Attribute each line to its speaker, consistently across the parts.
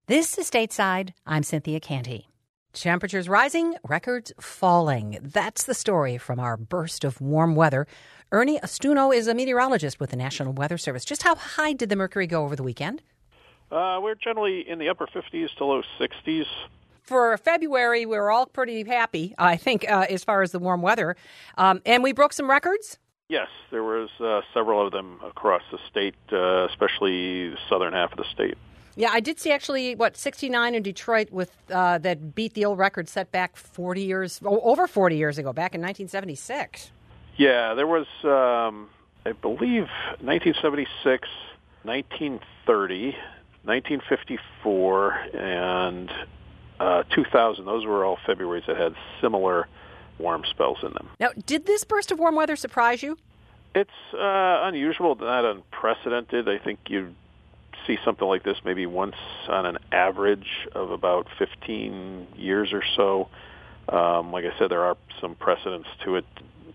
Speaker 1: This is Stateside. I'm Cynthia Canty. Temperatures rising, records falling. That's the story from our burst of warm weather. Ernie Ostuno is a meteorologist with the National Weather Service. Just how high did the mercury go over the weekend?
Speaker 2: We're generally in the upper 50s to low 60s.
Speaker 1: For February, we were all pretty happy, I think, as far as the warm weather. And we broke some records?
Speaker 2: Yes, there was several of them across the state, especially the southern half of the state.
Speaker 1: Yeah, I did see actually, 69 in Detroit with that beat the old record set back over 40 years ago, back in 1976.
Speaker 2: Yeah, there was, I believe, 1976, 1930, 1954, and 2000. Those were all Februarys that had similar warm spells in them.
Speaker 1: Now, did this burst of warm weather surprise you?
Speaker 2: It's unusual, not unprecedented. I think you'd see something like this maybe once on an average of about 15 years or so. Like I said, there are some precedents to it.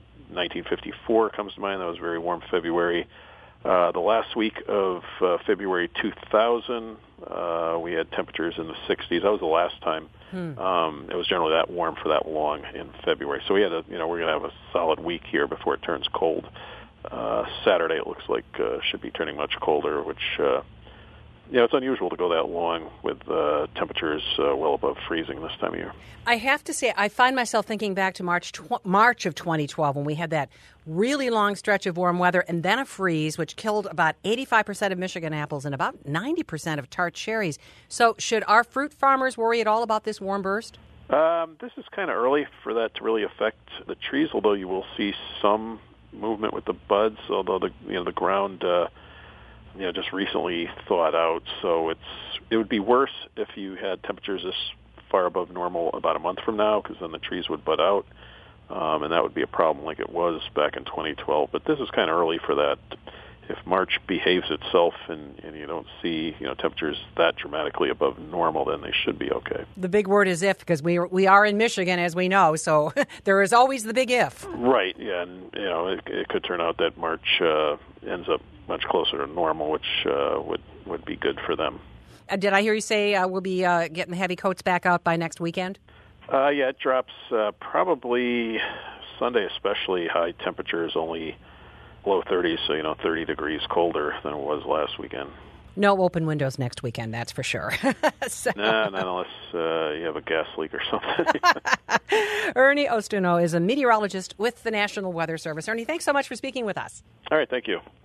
Speaker 2: 1954 comes to mind. That was a very warm February. The last week of February 2000, we had temperatures in the 60s. That was the last time. It was generally that warm for that long in February. So we had we're going to have a solid week here before it turns cold. Saturday, it looks like should be turning much colder, which it's unusual to go that long with temperatures well above freezing this time of year.
Speaker 1: I have to say, I find myself thinking back to March of 2012 when we had that really long stretch of warm weather and then a freeze, which killed about 85% of Michigan apples and about 90% of tart cherries. So should our fruit farmers worry at all about this warm burst?
Speaker 2: This is kind of early for that to really affect the trees, although you will see some movement with the buds, although the ground just recently thawed out. So it would be worse if you had temperatures this far above normal about a month from now, because then the trees would bud out, and that would be a problem like it was back in 2012. But this is kind of early for that. If March behaves itself and you don't see temperatures that dramatically above normal, then they should be okay.
Speaker 1: The big word is if, because we are in Michigan, as we know, so there is always the big if.
Speaker 2: Right, yeah, and it could turn out that March ends up much closer to normal, which would be good for them.
Speaker 1: Did I hear you say we'll be getting the heavy coats back out by next weekend?
Speaker 2: Yeah, it drops probably Sunday, especially high temperatures, only low 30s, so 30 degrees colder than it was last weekend.
Speaker 1: No open windows next weekend, that's for sure.
Speaker 2: No, not unless you have a gas leak or something.
Speaker 1: Ernie Ostuno is a meteorologist with the National Weather Service. Ernie, thanks so much for speaking with us.
Speaker 2: All right, thank you.